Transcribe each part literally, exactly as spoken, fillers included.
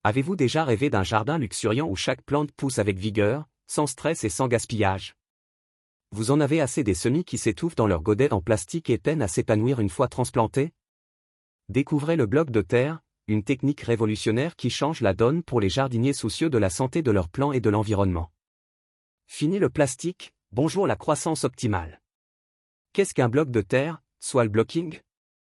Avez-vous déjà rêvé d'un jardin luxuriant où chaque plante pousse avec vigueur, sans stress et sans gaspillage? Vous en avez assez des semis qui s'étouffent dans leur godet en plastique et peinent à s'épanouir une fois transplantés? Découvrez le bloc de terre, une technique révolutionnaire qui change la donne pour les jardiniers soucieux de la santé de leurs plants et de l'environnement. Fini le plastique, bonjour la croissance optimale. Qu'est-ce qu'un bloc de terre, soil blocking?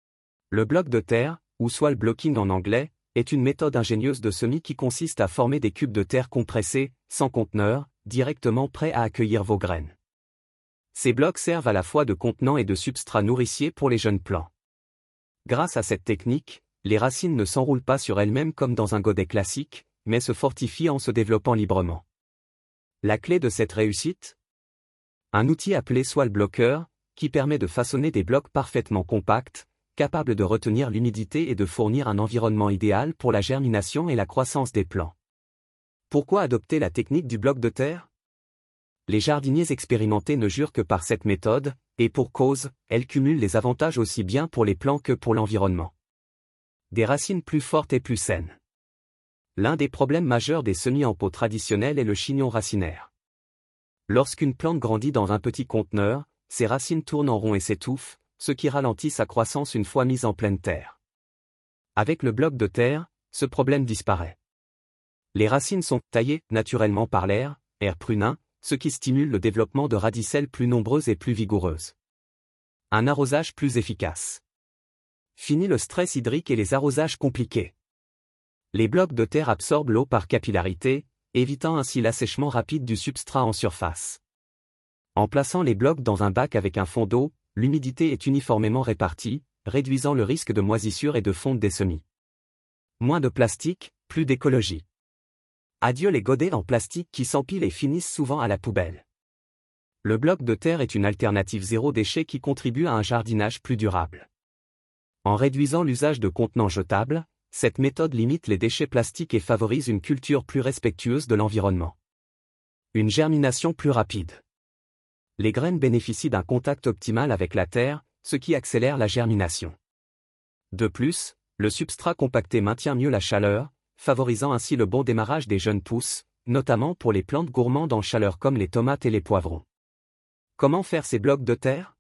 Le bloc de terre, ou soil blocking en anglais, est une méthode ingénieuse de semis qui consiste à former des cubes de terre compressés, sans conteneur, directement prêts à accueillir vos graines. Ces blocs servent à la fois de contenant et de substrat nourricier pour les jeunes plants. Grâce à cette technique, les racines ne s'enroulent pas sur elles-mêmes comme dans un godet classique, mais se fortifient en se développant librement. La clé de cette réussite? Un outil appelé Soil Blocker, qui permet de façonner des blocs parfaitement compacts, capables de retenir l'humidité et de fournir un environnement idéal pour la germination et la croissance des plants. Pourquoi adopter la technique du bloc de terre? Les jardiniers expérimentés ne jurent que par cette méthode, et pour cause, elle cumule les avantages aussi bien pour les plants que pour l'environnement. Des racines plus fortes et plus saines. L'un des problèmes majeurs des semis en pot traditionnels est le chignon racinaire. Lorsqu'une plante grandit dans un petit conteneur, ses racines tournent en rond et s'étouffent, ce qui ralentit sa croissance une fois mise en pleine terre. Avec le bloc de terre, ce problème disparaît. Les racines sont taillées naturellement par l'air, air prunin, ce qui stimule le développement de radicelles plus nombreuses et plus vigoureuses. Un arrosage plus efficace. Fini le stress hydrique et les arrosages compliqués. Les blocs de terre absorbent l'eau par capillarité, évitant ainsi l'assèchement rapide du substrat en surface. En plaçant les blocs dans un bac avec un fond d'eau, l'humidité est uniformément répartie, réduisant le risque de moisissure et de fonte des semis. Moins de plastique, plus d'écologie. Adieu les godets en plastique qui s'empilent et finissent souvent à la poubelle. Le bloc de terre est une alternative zéro déchet qui contribue à un jardinage plus durable. En réduisant l'usage de contenants jetables, cette méthode limite les déchets plastiques et favorise une culture plus respectueuse de l'environnement. Une germination plus rapide. Les graines bénéficient d'un contact optimal avec la terre, ce qui accélère la germination. De plus, le substrat compacté maintient mieux la chaleur, favorisant ainsi le bon démarrage des jeunes pousses, notamment pour les plantes gourmandes en chaleur comme les tomates et les poivrons. Comment faire ces blocs de terre?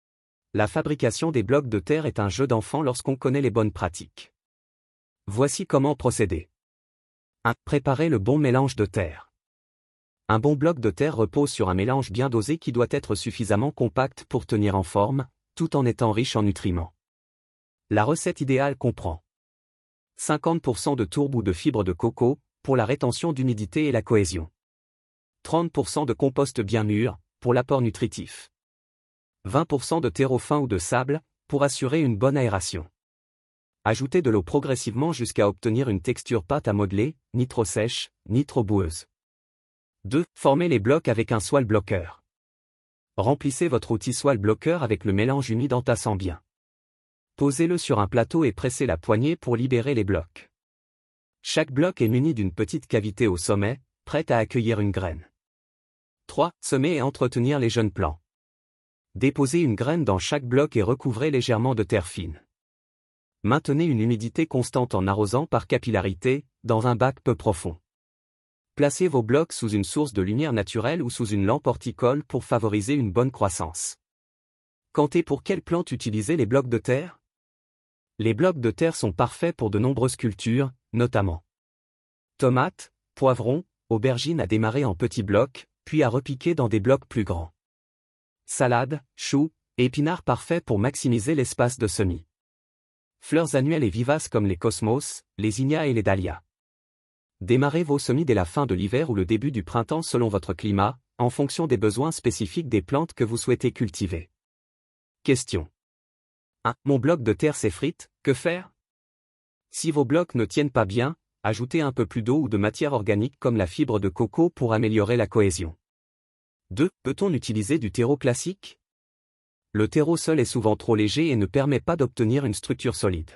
La fabrication des blocs de terre est un jeu d'enfant lorsqu'on connaît les bonnes pratiques. Voici comment procéder. un Préparer le bon mélange de terre. Un bon bloc de terre repose sur un mélange bien dosé qui doit être suffisamment compact pour tenir en forme, tout en étant riche en nutriments. La recette idéale comprend cinquante pour cent de tourbe ou de fibres de coco, pour la rétention d'humidité et la cohésion. trente pour cent de compost bien mûr, pour l'apport nutritif. vingt pour cent de terreau fin ou de sable, pour assurer une bonne aération. Ajoutez de l'eau progressivement jusqu'à obtenir une texture pâte à modeler, ni trop sèche, ni trop boueuse. deux Formez les blocs avec un soil blocker. Remplissez votre outil soil blocker avec le mélange humide en tassant bien. Posez-le sur un plateau et pressez la poignée pour libérer les blocs. Chaque bloc est muni d'une petite cavité au sommet, prête à accueillir une graine. trois Semer et entretenir les jeunes plants. Déposez une graine dans chaque bloc et recouvrez légèrement de terre fine. Maintenez une humidité constante en arrosant par capillarité, dans un bac peu profond. Placez vos blocs sous une source de lumière naturelle ou sous une lampe horticole pour favoriser une bonne croissance. Quand et pour quelle plante utiliser les blocs de terre? Les blocs de terre sont parfaits pour de nombreuses cultures, notamment tomates, poivrons, aubergines à démarrer en petits blocs, puis à repiquer dans des blocs plus grands. Salades, choux, épinards parfaits pour maximiser l'espace de semis. Fleurs annuelles et vivaces comme les cosmos, les zinnias et les dahlias. Démarrez vos semis dès la fin de l'hiver ou le début du printemps selon votre climat, en fonction des besoins spécifiques des plantes que vous souhaitez cultiver. Question. un Mon bloc de terre s'effrite, que faire? Si vos blocs ne tiennent pas bien, ajoutez un peu plus d'eau ou de matière organique comme la fibre de coco pour améliorer la cohésion. deux Peut-on utiliser du terreau classique? Le terreau seul est souvent trop léger et ne permet pas d'obtenir une structure solide.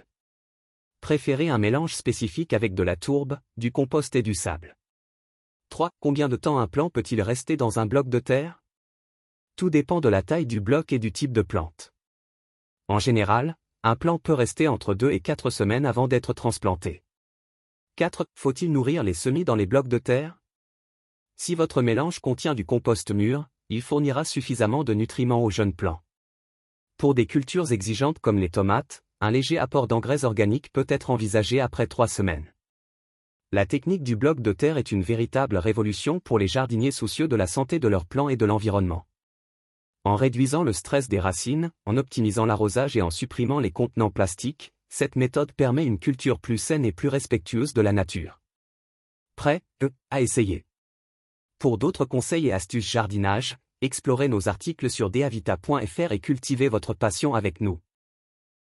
Préférez un mélange spécifique avec de la tourbe, du compost et du sable. trois Combien de temps un plant peut-il rester dans un bloc de terre? Tout dépend de la taille du bloc et du type de plante. En général, un plant peut rester entre deux et quatre semaines avant d'être transplanté. quatre. Faut-il nourrir les semis dans les blocs de terre? Si votre mélange contient du compost mûr, il fournira suffisamment de nutriments aux jeunes plants. Pour des cultures exigeantes comme les tomates, un léger apport d'engrais organiques peut être envisagé après trois semaines. La technique du bloc de terre est une véritable révolution pour les jardiniers soucieux de la santé de leurs plants et de l'environnement. En réduisant le stress des racines, en optimisant l'arrosage et en supprimant les contenants plastiques, cette méthode permet une culture plus saine et plus respectueuse de la nature. Prêt, euh, à essayer. Pour d'autres conseils et astuces jardinage, explorez nos articles sur deavita point f r et cultivez votre passion avec nous.